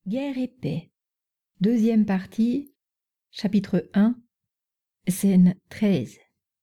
Guerre et paix. Deuxième partie, chapitre 1, scène 13.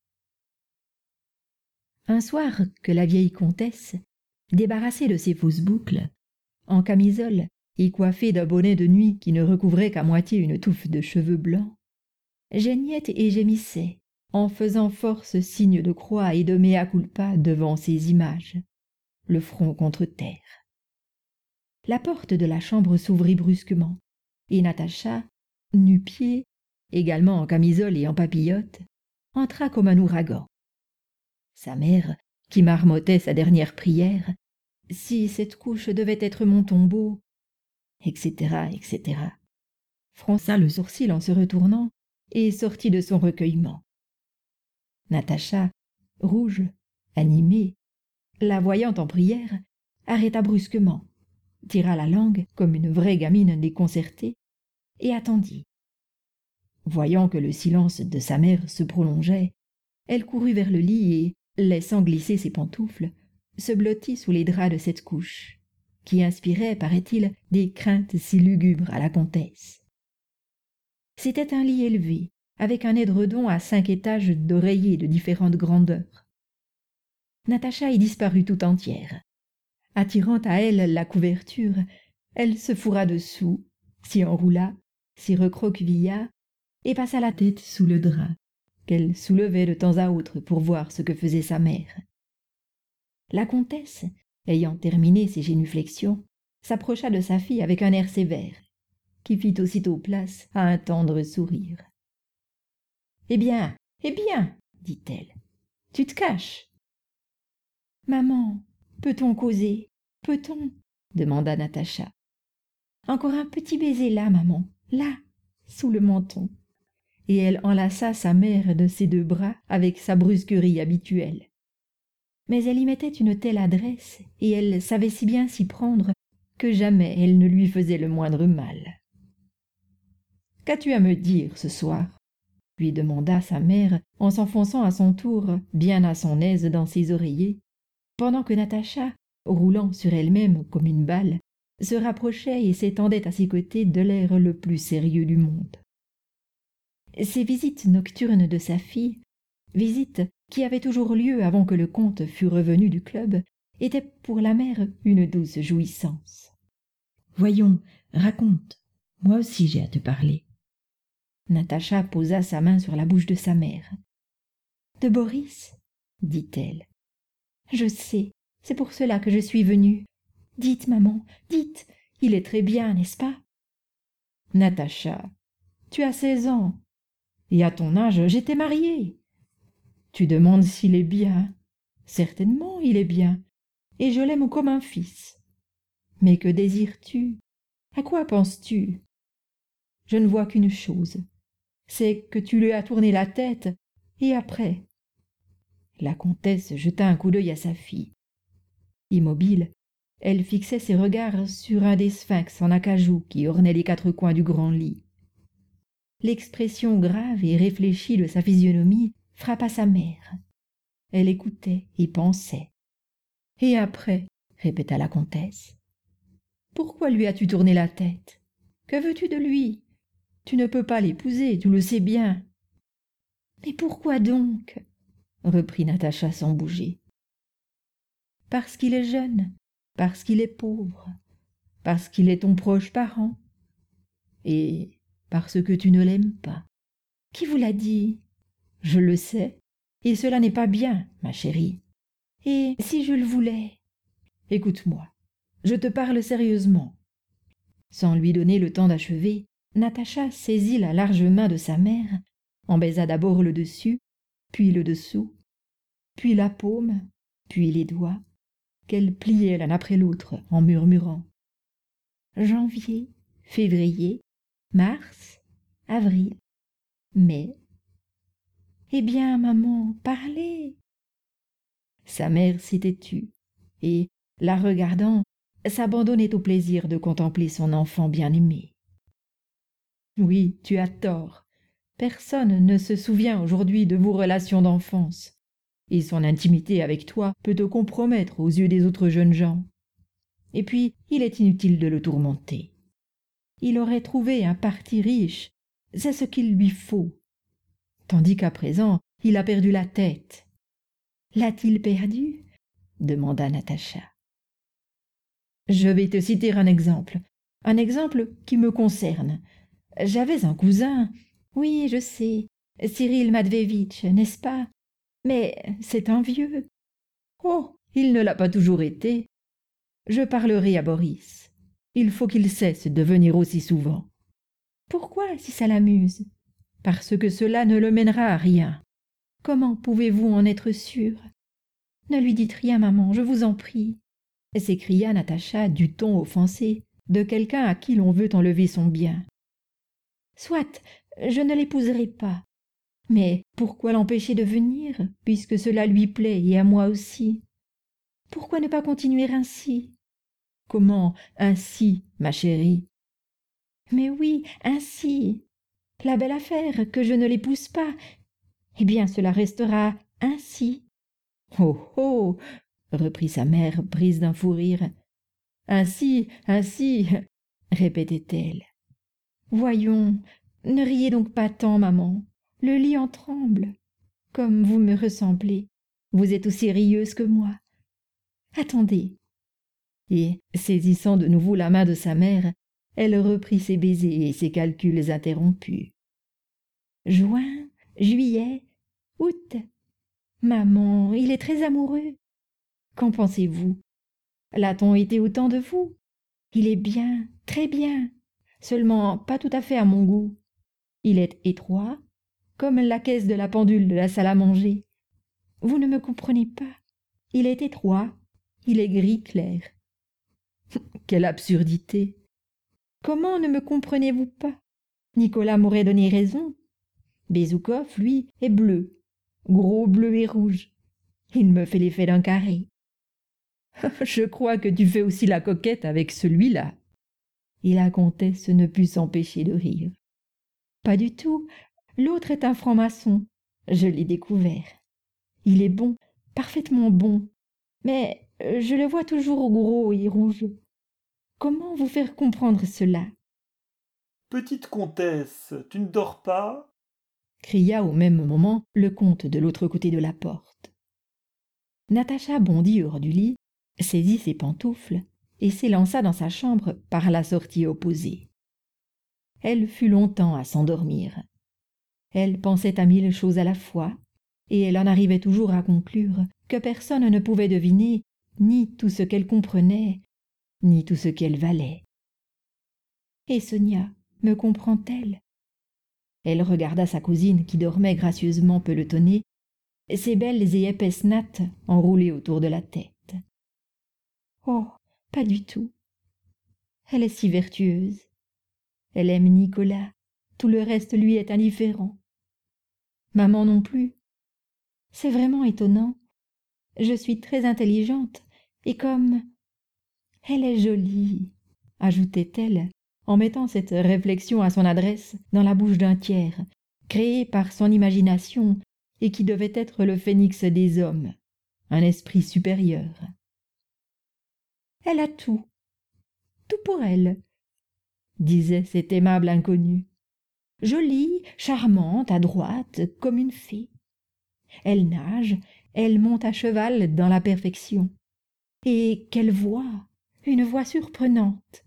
Un soir que la vieille comtesse, débarrassée de ses fausses boucles, en camisole et coiffée d'un bonnet de nuit qui ne recouvrait qu'à moitié une touffe de cheveux blancs, geignait et gémissait, en faisant force signe de croix et de mea culpa devant ces images, le front contre terre. La porte de la chambre s'ouvrit brusquement, et Natacha, nu-pieds, également en camisole et en papillotes, entra comme un ouragan. Sa mère, qui marmottait sa dernière prière, « Si cette couche devait être mon tombeau », etc., etc., fronça le sourcil en se retournant et sortit de son recueillement. Natacha, rouge, animée, la voyant en prière, arrêta brusquement, tira la langue comme une vraie gamine déconcertée, et attendit. Voyant que le silence de sa mère se prolongeait, elle courut vers le lit et, laissant glisser ses pantoufles, se blottit sous les draps de cette couche, qui inspirait, paraît-il, des craintes si lugubres à la comtesse. C'était un lit élevé, avec un édredon à 5 étages d'oreillers de différentes grandeurs. Natacha y disparut tout entière. Attirant à elle la couverture, elle se fourra dessous, s'y enroula, s'y recroquevilla, et passa la tête sous le drap, qu'elle soulevait de temps à autre pour voir ce que faisait sa mère. La comtesse, ayant terminé ses génuflexions, s'approcha de sa fille avec un air sévère, qui fit aussitôt place à un tendre sourire. « Eh bien, dit-elle, tu te caches ?»« Maman, peut-on causer, peut-on ?» demanda Natacha. « Encore un petit baiser là, maman, là, sous le menton. » Et elle enlaça sa mère de ses 2 bras avec sa brusquerie habituelle. Mais elle y mettait une telle adresse, et elle savait si bien s'y prendre, que jamais elle ne lui faisait le moindre mal. « Qu'as-tu à me dire ce soir ?» lui demanda sa mère, en s'enfonçant à son tour, bien à son aise dans ses oreillers, pendant que Natacha, roulant sur elle-même comme une balle, se rapprochait et s'étendait à ses côtés de l'air le plus sérieux du monde. Ces visites nocturnes de sa fille, visites qui avaient toujours lieu avant que le comte fût revenu du club, étaient pour la mère une douce jouissance. « Voyons, raconte, moi aussi j'ai à te parler. » Natacha posa sa main sur la bouche de sa mère. « De Boris ?» dit-elle. « Je sais, c'est pour cela que je suis venue. Dites, maman, dites, il est très bien, n'est-ce pas ?»« Natacha, tu as 16 ans. Et à ton âge, j'étais mariée. Tu demandes s'il est bien. Certainement, il est bien, et je l'aime comme un fils. Mais que désires-tu? À quoi penses-tu? Je ne vois qu'une chose, c'est que tu lui as tourné la tête, et après. » La comtesse jeta un coup d'œil à sa fille. Immobile, elle fixait ses regards sur un des sphinx en acajou qui ornaient les 4 coins du grand lit. L'expression grave et réfléchie de sa physionomie frappa sa mère. Elle écoutait et pensait. « Et après ?» répéta la comtesse. « Pourquoi lui as-tu tourné la tête? Que veux-tu de lui? Tu ne peux pas l'épouser, tu le sais bien. »« Mais pourquoi donc ?» reprit Natacha sans bouger. « Parce qu'il est jeune, parce qu'il est pauvre, parce qu'il est ton proche parent, et parce que tu ne l'aimes pas. » « Qui vous l'a dit? » ?»« Je le sais, et cela n'est pas bien, ma chérie. Et si je le voulais? » »« Écoute-moi, je te parle sérieusement. » Sans lui donner le temps d'achever, Natacha saisit la large main de sa mère, en baisa d'abord le dessus, puis le dessous, puis la paume, puis les doigts, qu'elle pliait l'un après l'autre en murmurant. « Janvier, février, mars, avril, mai. » « Eh bien, maman, parlez !» Sa mère s'était tue, et, la regardant, s'abandonnait au plaisir de contempler son enfant bien-aimé. « Oui, tu as tort. Personne ne se souvient aujourd'hui de vos relations d'enfance, et son intimité avec toi peut te compromettre aux yeux des autres jeunes gens. Et puis, il est inutile de le tourmenter. il aurait trouvé un parti riche, c'est ce qu'il lui faut. Tandis qu'à présent, il a perdu la tête. » « L'a-t-il perdue ?» demanda Natacha. « Je vais te citer un exemple qui me concerne. J'avais un cousin, oui, je sais, Cyril Matvévitch, n'est-ce pas? Mais c'est un vieux. Oh, il ne l'a pas toujours été. Je parlerai à Boris. Il faut qu'il cesse de venir aussi souvent. » « Pourquoi, si ça l'amuse ?»« Parce que cela ne le mènera à rien. Comment pouvez-vous en être sûre ? » ?»« Ne lui dites rien, maman, je vous en prie. » s'écria Natacha du ton offensé de quelqu'un à qui l'on veut enlever son bien. « Soit, je ne l'épouserai pas. Mais pourquoi l'empêcher de venir, puisque cela lui plaît et à moi aussi? Pourquoi ne pas continuer ainsi? »« Comment ainsi, ma chérie ? » ?»« Mais oui, ainsi. La belle affaire, que je ne l'épouse pas. Eh bien, cela restera ainsi. »« Oh, oh !» reprit sa mère, prise d'un fou rire. « Ainsi, ainsi, répétait-elle. « Voyons, ne riez donc pas tant, maman. Le lit en tremble. Comme vous me ressemblez, vous êtes aussi rieuse que moi. Attendez. » Et, saisissant de nouveau la main de sa mère, elle reprit ses baisers et ses calculs interrompus. « Juin, juillet, août. Maman, il est très amoureux. Qu'en pensez-vous? L'a-t-on été autant de vous? Il est bien, très bien, seulement pas tout à fait à mon goût. Il est étroit, comme la caisse de la pendule de la salle à manger. Vous ne me comprenez pas. Il est étroit, il est gris clair. » « Quelle absurdité! Comment ne me comprenez-vous pas? Nicolas m'aurait donné raison. Bezoukhov, lui, est bleu, gros bleu et rouge. Il me fait l'effet d'un carré. Je crois que tu fais aussi la coquette avec celui-là. » Et la comtesse ne put s'empêcher de rire. « Pas du tout. L'autre est un franc-maçon. Je l'ai découvert. Il est bon, parfaitement bon. Mais je le vois toujours gros et rouge. Comment vous faire comprendre cela? »« Petite comtesse, tu ne dors pas ? » cria au même moment le comte de l'autre côté de la porte. Natacha bondit hors du lit, saisit ses pantoufles et s'élança dans sa chambre par la sortie opposée. Elle fut longtemps à s'endormir. Elle pensait à 1000 choses à la fois, et elle en arrivait toujours à conclure que personne ne pouvait deviner ni tout ce qu'elle comprenait, ni tout ce qu'elle valait. Et Sonia me comprend-elle? Elle regarda sa cousine qui dormait gracieusement pelotonnée, ses belles et épaisses nattes enroulées autour de la tête. Oh, pas du tout. Elle est si vertueuse. Elle aime Nicolas, tout le reste lui est indifférent. Maman non plus. C'est vraiment étonnant. Je suis très intelligente, et comme... Elle est jolie, ajoutait-elle, en mettant cette réflexion à son adresse dans la bouche d'un tiers, créé par son imagination et qui devait être le phénix des hommes, un esprit supérieur. Elle a tout pour elle, disait cet aimable inconnu. Jolie, charmante, adroite, comme une fée. Elle nage, elle monte à cheval dans la perfection. Et quelle voix! Une voix surprenante.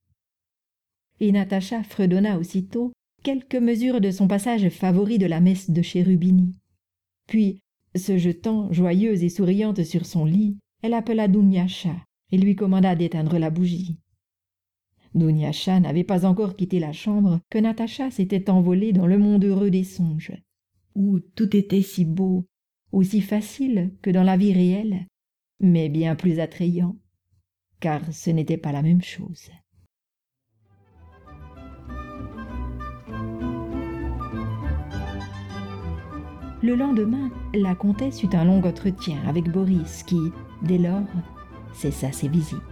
Et Natacha fredonna aussitôt quelques mesures de son passage favori de la messe de Chérubini. Puis, se jetant joyeuse et souriante sur son lit, elle appela Douniacha et lui commanda d'éteindre la bougie. Douniacha n'avait pas encore quitté la chambre que Natacha s'était envolée dans le monde heureux des songes, où tout était si beau, aussi facile que dans la vie réelle, mais bien plus attrayant, car ce n'était pas la même chose. Le lendemain, la comtesse eut un long entretien avec Boris qui, dès lors, cessa ses visites.